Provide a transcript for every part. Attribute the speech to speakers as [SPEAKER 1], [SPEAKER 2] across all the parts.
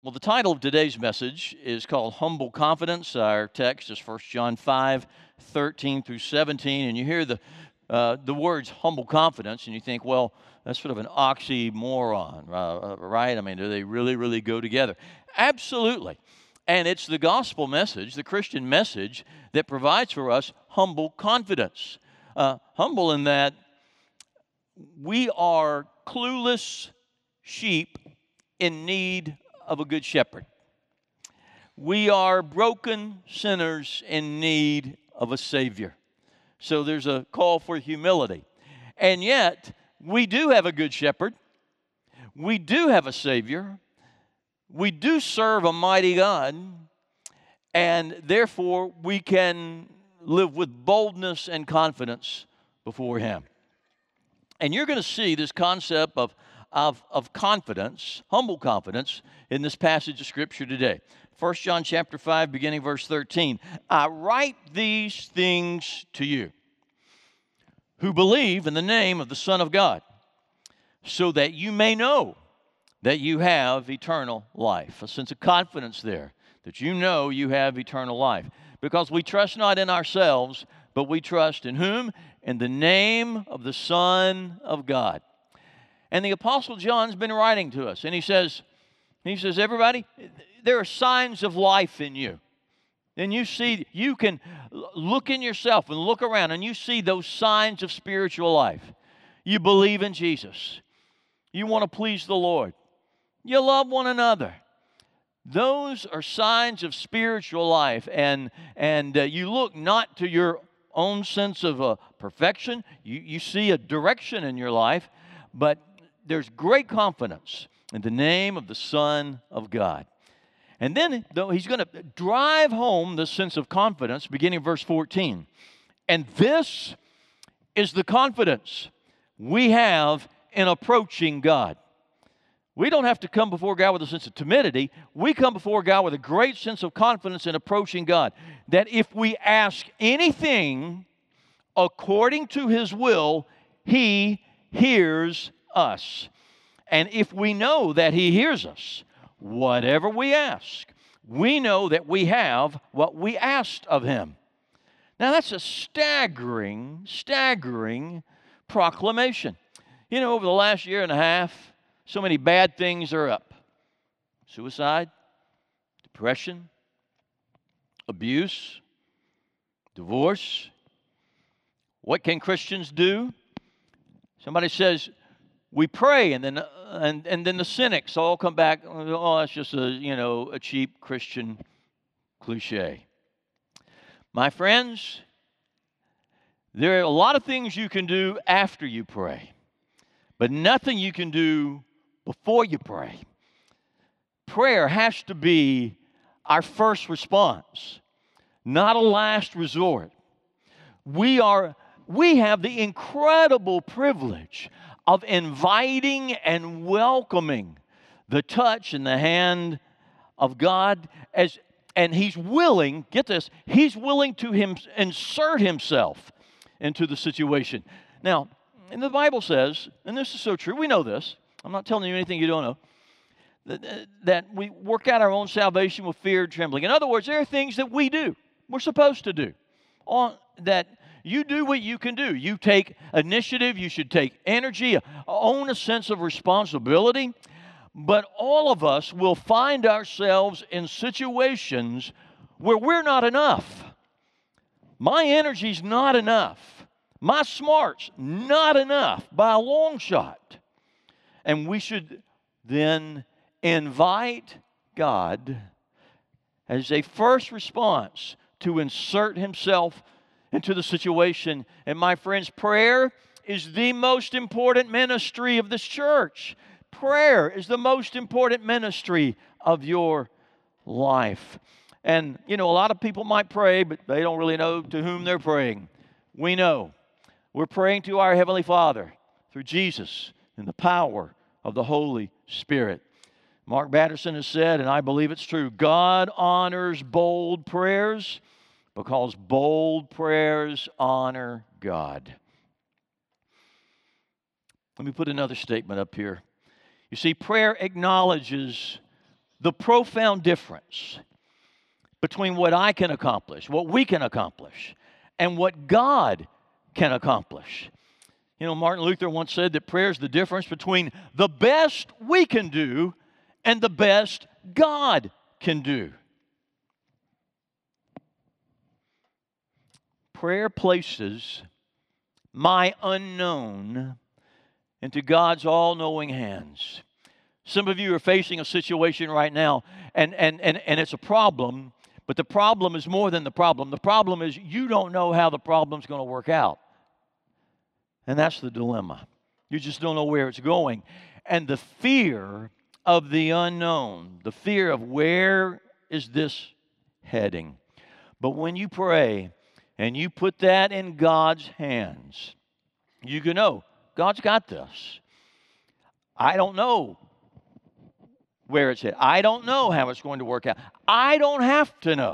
[SPEAKER 1] Well, the title of today's message is called Humble Confidence. Our text is 1 John 5:13 through 17. And you hear the words humble confidence, and you think, well, that's sort of an oxymoron, right? I mean, do they really go together? Absolutely. And it's the gospel message, the Christian message, that provides for us humble confidence. Humble in that we are clueless sheep in need of a good shepherd. We are broken sinners in need of a Savior. So there's a call for humility. And yet, we do have a good shepherd. We do have a Savior. We do serve a mighty God. And therefore, we can live with boldness and confidence before Him. And you're going to see this concept of confidence, humble confidence, in this passage of Scripture today. 1 John chapter 5, beginning verse 13. I write these things to you who believe in the name of the Son of God, so that you may know that you have eternal life. A sense of confidence there, that you know you have eternal life. Because we trust not in ourselves, but we trust in whom? In the name of the Son of God. And the Apostle John's been writing to us, and he says, everybody, there are signs of life in you. And you can look in yourself and look around, and you see those signs of spiritual life. You believe in Jesus. You want to please the Lord. You love one another. Those are signs of spiritual life, and you look not to your own sense of perfection. You see a direction in your life, but there's great confidence in the name of the Son of God. And then he's going to drive home the sense of confidence, beginning in verse 14. And this is the confidence we have in approaching God. We don't have to come before God with a sense of timidity. We come before God with a great sense of confidence in approaching God. That if we ask anything according to His will, He hears us. And if we know that He hears us, whatever we ask, we know that we have what we asked of Him. Now that's a staggering proclamation. You know, over the last year and a half, so many bad things are up. Suicide, depression, abuse, divorce. What can Christians do? Somebody says, we pray, and then the cynics all come back, oh, that's just a cheap Christian cliche. My friends, there are a lot of things you can do after you pray, but nothing you can do before you pray. Prayer has to be our first response, not a last resort. We have the incredible privilege of inviting and welcoming the touch and the hand of God, and He's willing, get this, He's willing to insert Himself into the situation. Now, and the Bible says, and this is so true, we know this, I'm not telling you anything you don't know, that we work out our own salvation with fear and trembling. In other words, there are things that we do, we're supposed to do, that you do what you can do. You take initiative, you should take energy, own a sense of responsibility. But all of us will find ourselves in situations where we're not enough. My energy's not enough. My smart's not enough by a long shot. And we should then invite God as a first response to insert Himself into the situation. And my friends, prayer is the most important ministry of this church. Prayer is the most important ministry of your life. And, a lot of people might pray, but they don't really know to whom they're praying. We know. We're praying to our Heavenly Father through Jesus in the power of the Holy Spirit. Mark Batterson has said, and I believe it's true, God honors bold prayers because bold prayers honor God. Let me put another statement up here. You see, prayer acknowledges the profound difference between what I can accomplish, what we can accomplish, and what God can accomplish. You know, Martin Luther once said that prayer is the difference between the best we can do and the best God can do. Prayer places my unknown into God's all-knowing hands. Some of you are facing a situation right now, and it's a problem, but the problem is more than the problem. The problem is you don't know how the problem's going to work out. And that's the dilemma. You just don't know where it's going. And the fear of the unknown, the fear of where is this heading. But when you pray and you put that in God's hands, you can know God's got this. I don't know where it's at. I don't know how it's going to work out. I don't have to know.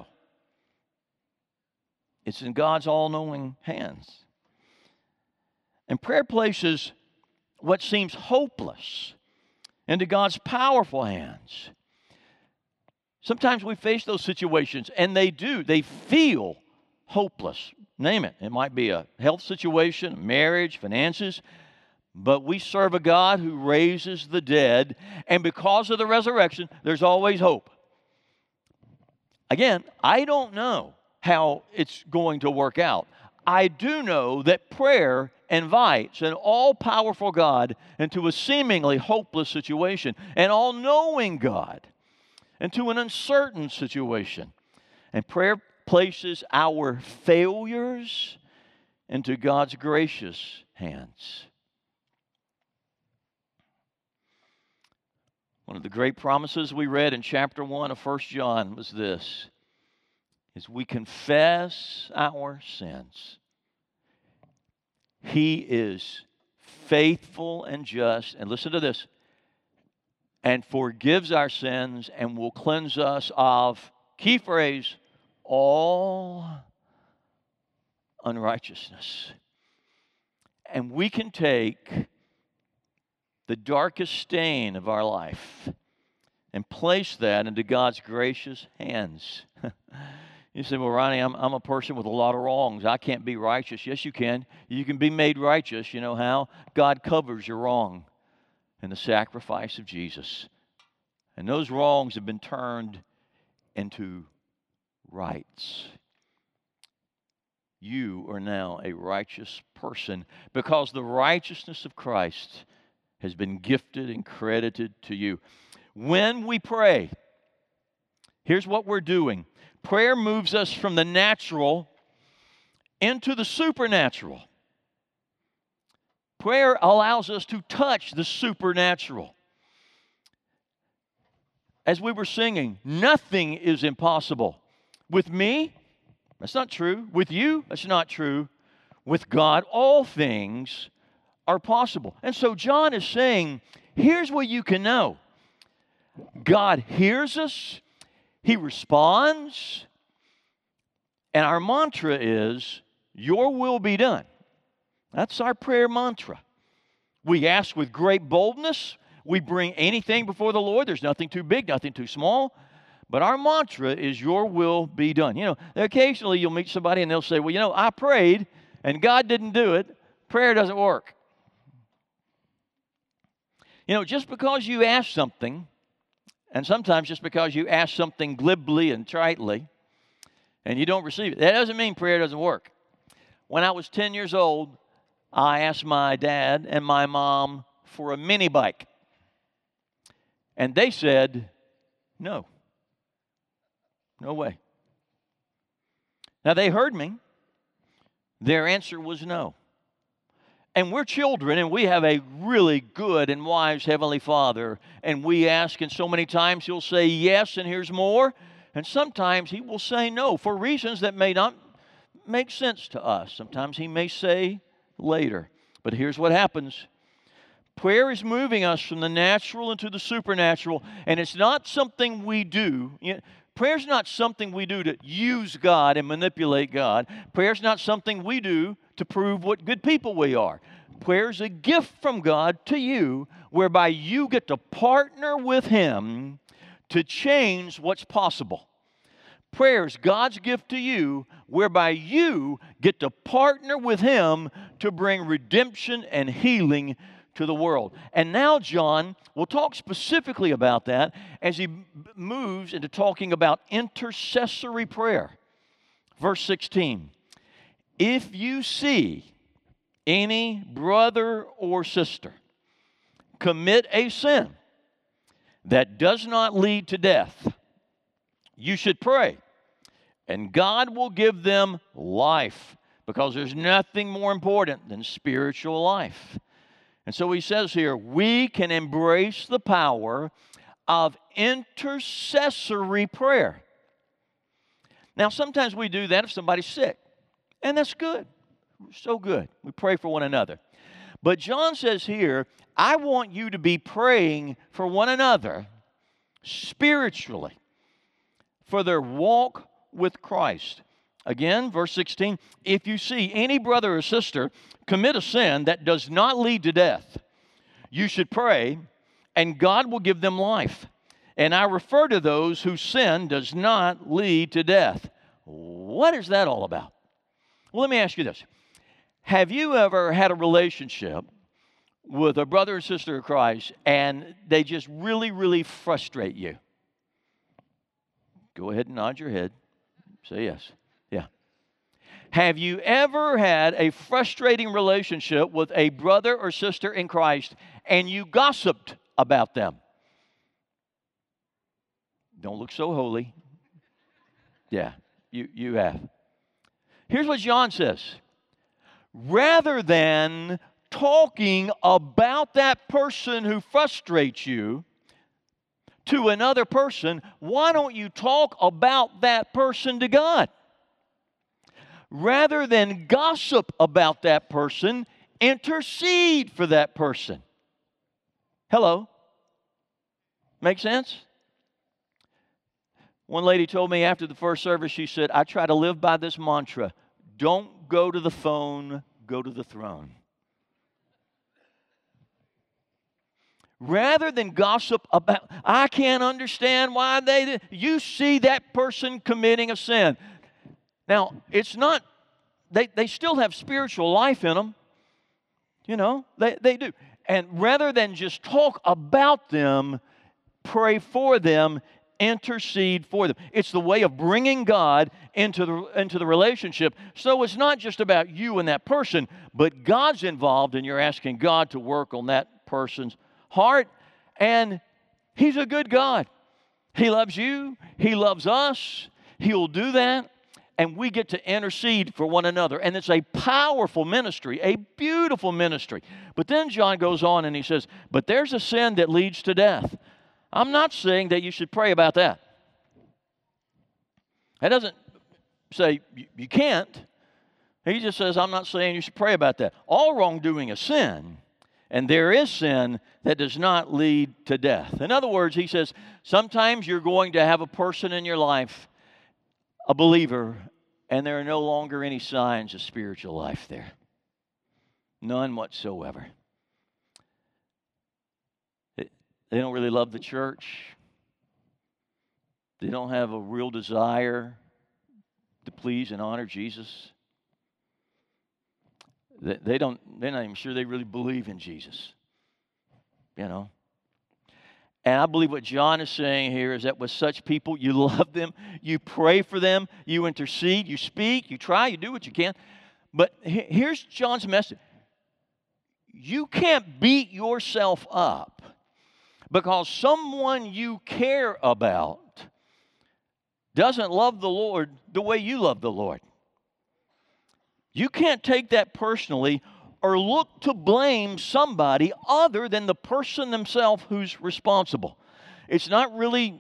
[SPEAKER 1] It's in God's all-knowing hands. And prayer places what seems hopeless into God's powerful hands. Sometimes we face those situations, and they feel hopeless. Name it. It might be a health situation, marriage, finances. But we serve a God who raises the dead, and because of the resurrection, there's always hope. Again, I don't know how it's going to work out. I do know that prayer invites an all-powerful God into a seemingly hopeless situation, an all-knowing God into an uncertain situation. And prayer places our failures into God's gracious hands. One of the great promises we read in chapter 1 of 1 John was this: is we confess our sins. He is faithful and just, and listen to this, and forgives our sins and will cleanse us of, key phrase, all unrighteousness. And we can take the darkest stain of our life and place that into God's gracious hands. You say, well, Ronnie, I'm a person with a lot of wrongs. I can't be righteous. Yes, you can. You can be made righteous. You know how? God covers your wrong in the sacrifice of Jesus. And those wrongs have been turned into rights. You are now a righteous person because the righteousness of Christ has been gifted and credited to you. When we pray, here's what we're doing. Prayer moves us from the natural into the supernatural. Prayer allows us to touch the supernatural. As we were singing, nothing is impossible. With me, that's not true. With you, that's not true. With God, all things are possible. And so John is saying, here's what you can know. God hears us. He responds. And our mantra is, your will be done. That's our prayer mantra. We ask with great boldness. We bring anything before the Lord. There's nothing too big, nothing too small. But our mantra is, your will be done. You know, occasionally you'll meet somebody and they'll say, well, you know, I prayed and God didn't do it. Prayer doesn't work. You know, just because you ask something, and sometimes just because you ask something glibly and tritely, and you don't receive it, that doesn't mean prayer doesn't work. When I was 10 years old, I asked my dad and my mom for a mini bike. And they said, no. No way. Now, they heard me. Their answer was no. And we're children, and we have a really good and wise Heavenly Father. And we ask, and so many times He'll say yes, and here's more. And sometimes He will say no for reasons that may not make sense to us. Sometimes He may say later. But here's what happens. Prayer is moving us from the natural into the supernatural, and it's not something we do. Prayer's not something we do to use God and manipulate God. Prayer's not something we do to prove what good people we are. Prayer's a gift from God to you, whereby you get to partner with Him to change what's possible. Prayer is God's gift to you, whereby you get to partner with Him to bring redemption and healing to the world. And now John will talk specifically about that as he moves into talking about intercessory prayer. Verse 16, if you see any brother or sister commit a sin that does not lead to death, you should pray, and God will give them life, because there's nothing more important than spiritual life. And so he says here, we can embrace the power of intercessory prayer. Now, sometimes we do that if somebody's sick, and that's good. So good. We pray for one another. But John says here, I want you to be praying for one another spiritually, for their walk with Christ. Again, verse 16, if you see any brother or sister commit a sin that does not lead to death, you should pray, and God will give them life. And I refer to those whose sin does not lead to death. What is that all about? Well, let me ask you this. Have you ever had a relationship with a brother or sister of Christ and they just really, really frustrate you? Go ahead and nod your head. Say yes. Yeah. Have you ever had a frustrating relationship with a brother or sister in Christ and you gossiped about them? Don't look so holy. Yeah, you have. Here's what John says. Rather than talking about that person who frustrates you to another person, why don't you talk about that person to God? Rather than gossip about that person, intercede for that person. Hello? Make sense? One lady told me after the first service, she said, I try to live by this mantra, don't go to the phone, go to the throne. Rather than gossip about, I can't understand why they did. You see that person committing a sin. Now, it's not, they still have spiritual life in them. You know, they do. And rather than just talk about them, pray for them, intercede for them. It's the way of bringing God into the relationship. So it's not just about you and that person, but God's involved, and you're asking God to work on that person's heart. And He's a good God. He loves you. He loves us. He'll do that. And we get to intercede for one another. And it's a powerful ministry, a beautiful ministry. But then John goes on and he says, but there's a sin that leads to death. I'm not saying that you should pray about that. That doesn't say you can't. He just says, I'm not saying you should pray about that. All wrongdoing is sin. And there is sin that does not lead to death. In other words, he says, sometimes you're going to have a person in your life, a believer, and there are no longer any signs of spiritual life there. None whatsoever. They don't really love the church. They don't have a real desire to please and honor Jesus. They're not even sure they really believe in Jesus. You know. And I believe what John is saying here is that with such people, you love them, you pray for them, you intercede, you speak, you try, you do what you can. But here's John's message. You can't beat yourself up because someone you care about doesn't love the Lord the way you love the Lord. You can't take that personally or look to blame somebody other than the person themselves who's responsible. It's not really,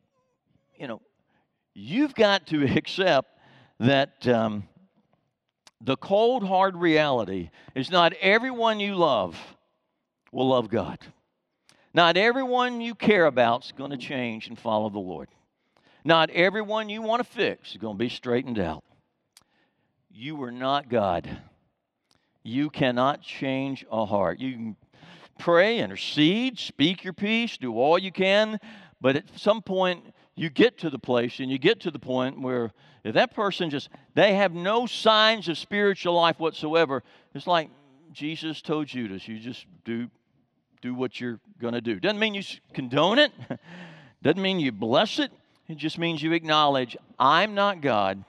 [SPEAKER 1] you've got to accept that the cold, hard reality is not everyone you love will love God. Not everyone you care about is going to change and follow the Lord. Not everyone you want to fix is going to be straightened out. You are not God. You cannot change a heart. You can pray, intercede, speak your piece, do all you can, But at some point, you get to the place and you get to the point where if that person they have no signs of spiritual life whatsoever, it's like Jesus told Judas, you just do what you're going to do. Doesn't mean you condone it. Doesn't mean you bless it. It just means you acknowledge, I'm not God.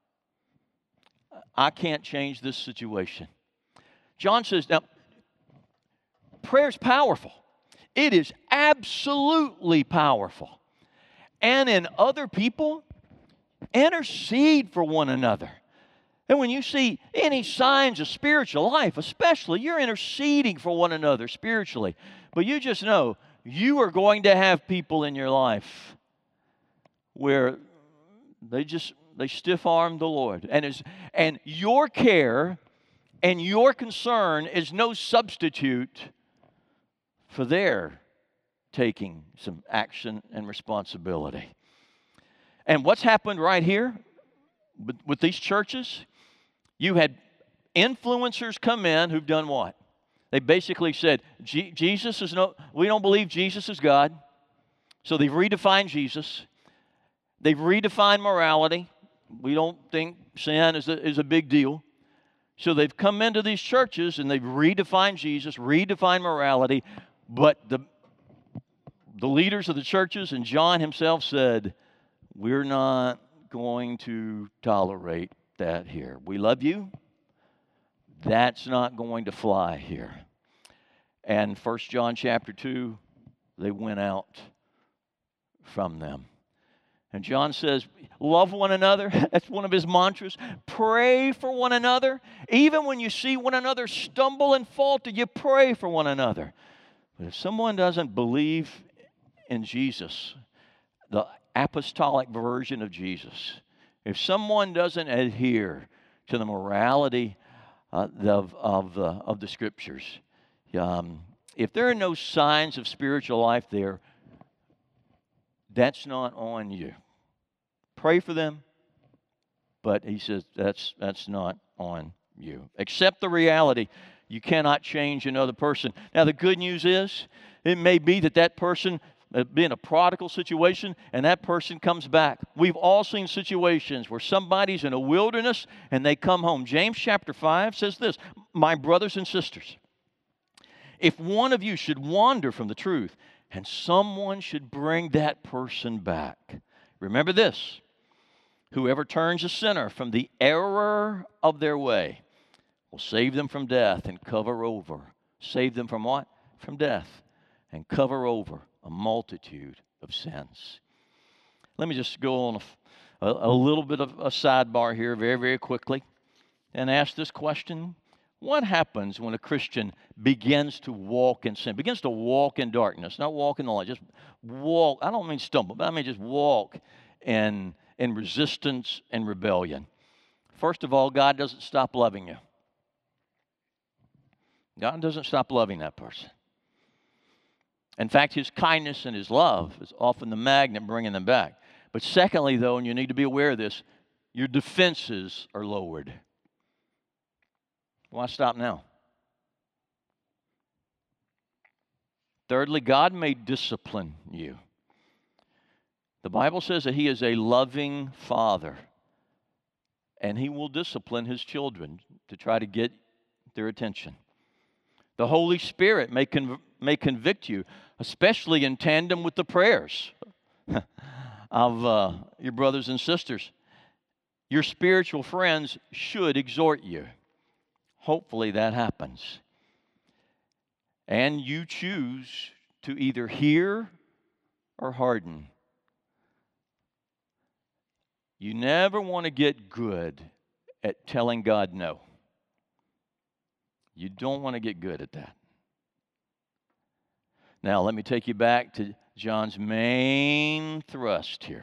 [SPEAKER 1] I can't change this situation. John says, now, prayer's powerful. It is absolutely powerful. And in other people, intercede for one another. And when you see any signs of spiritual life, especially, you're interceding for one another spiritually. But you just know you are going to have people in your life where they stiff-arm the Lord. And your care and your concern is no substitute for their taking some action and responsibility. And what's happened right here with these churches, you had influencers come in who've done what? They basically said, we don't believe Jesus is God. So they've redefined Jesus. They've redefined morality. We don't think sin is a big deal. So they've come into these churches and they've redefined Jesus, redefined morality. But the leaders of the churches and John himself said, we're not going to tolerate that here. We love you. That's not going to fly here. And 1 John chapter 2, they went out from them. And John says, love one another. That's one of his mantras. Pray for one another. Even when you see one another stumble and falter, you pray for one another. But if someone doesn't believe in Jesus, the apostolic version of Jesus, if someone doesn't adhere to the morality of the Scriptures, if there are no signs of spiritual life there, that's not on you. Pray for them, but he says that's not on you. Accept the reality. You cannot change another person. Now, the good news is, it may be that person be in a prodigal situation and that person comes back. We've all seen situations where somebody's in a wilderness and they come home. James chapter 5 says this, my brothers and sisters, if one of you should wander from the truth and someone should bring that person back, remember this, whoever turns a sinner from the error of their way will save them from death and cover over. Save them from what? From death and cover over a multitude of sins. Let me just go on a little bit of a sidebar here very, very quickly and ask this question. What happens when a Christian begins to walk in sin, begins to walk in darkness, not walk in the light, just walk, I don't mean stumble, but I mean just walk in resistance and rebellion? First of all, God doesn't stop loving you. God doesn't stop loving that person. In fact, his kindness and his love is often the magnet bringing them back. But secondly, though, and you need to be aware of this, your defenses are lowered. Why stop now? Thirdly, God may discipline you. The Bible says that he is a loving father, and he will discipline his children to try to get their attention. The Holy Spirit may convict you, especially in tandem with the prayers of your brothers and sisters. Your spiritual friends should exhort you. Hopefully that happens. And you choose to either hear or harden. You never want to get good at telling God no. You don't want to get good at that. Now, let me take you back to John's main thrust here.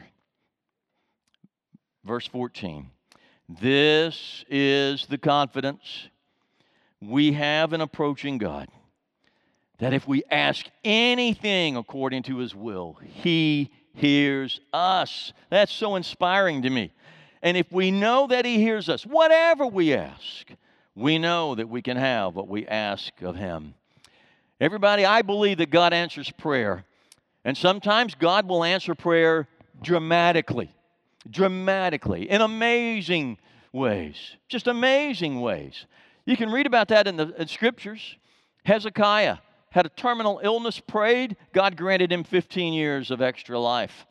[SPEAKER 1] Verse 14. This is the confidence we have in approaching God, that if we ask anything according to his will, he hears us. That's so inspiring to me. And if we know that he hears us, whatever we ask, we know that we can have what we ask of him. Everybody, I believe that God answers prayer. And sometimes God will answer prayer dramatically, in amazing ways, just amazing ways. You can read about that in Scriptures. Hezekiah had a terminal illness, prayed, God granted him 15 years of extra life.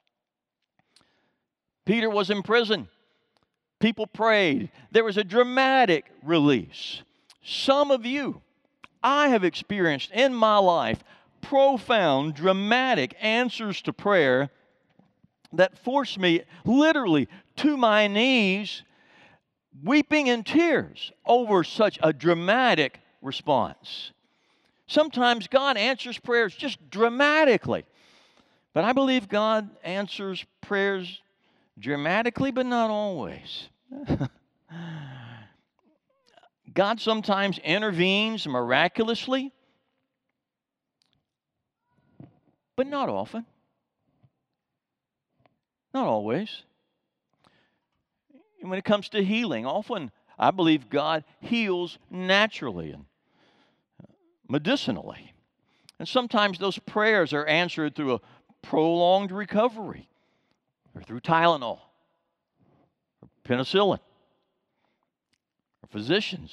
[SPEAKER 1] Peter was in prison. People prayed. There was a dramatic release. Some of you, I have experienced in my life profound, dramatic answers to prayer that forced me literally to my knees, weeping in tears over such a dramatic response. Sometimes God answers prayers just dramatically. But I believe God answers prayers dramatically, but not always. God sometimes intervenes miraculously, but not often. Not always. And when it comes to healing, often I believe God heals naturally and medicinally. And sometimes those prayers are answered through a prolonged recovery, or through Tylenol, or penicillin, or physicians.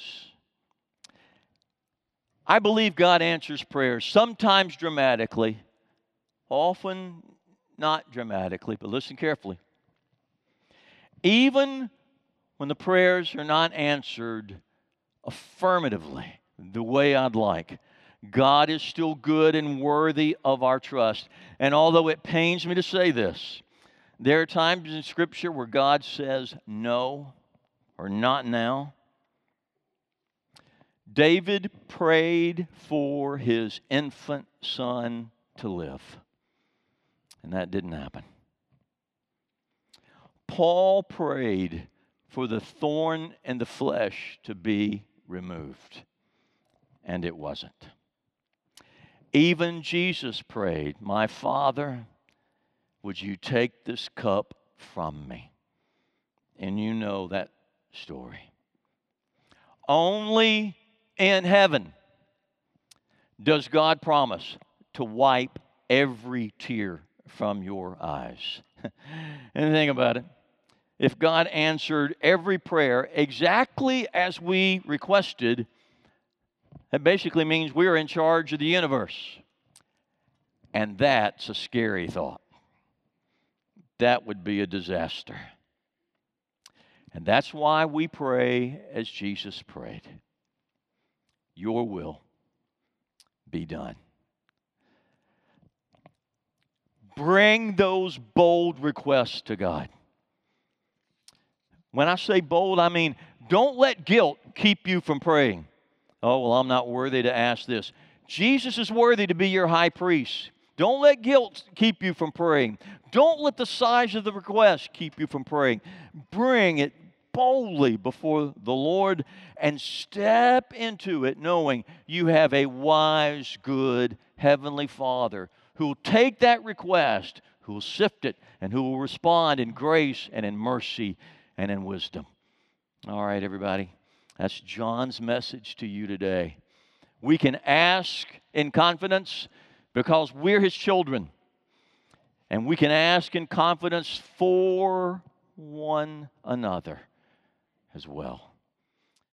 [SPEAKER 1] I believe God answers prayers, sometimes dramatically, often not dramatically, but listen carefully. Even when the prayers are not answered affirmatively the way I'd like, God is still good and worthy of our trust. And although it pains me to say this, there are times in Scripture where God says no or not now. David prayed for his infant son to live, and that didn't happen. Paul prayed for the thorn in the flesh to be removed, and it wasn't. Even Jesus prayed, "My Father, would you take this cup from me?" And you know that story. Only in heaven does God promise to wipe every tear from your eyes. And think about it. If God answered every prayer exactly as we requested, that basically means we're in charge of the universe. And that's a scary thought. That would be a disaster. And that's why we pray as Jesus prayed. Your will be done. Bring those bold requests to God. When I say bold, I mean don't let guilt keep you from praying. Oh, well, I'm not worthy to ask this. Jesus is worthy to be your high priest. Don't let guilt keep you from praying. Don't let the size of the request keep you from praying. Bring it boldly before the Lord and step into it knowing you have a wise, good Heavenly Father who will take that request, who will sift it, and who will respond in grace and in mercy and in wisdom. All right, everybody. That's John's message to you today. We can ask in confidence because we're His children. And we can ask in confidence for one another as well.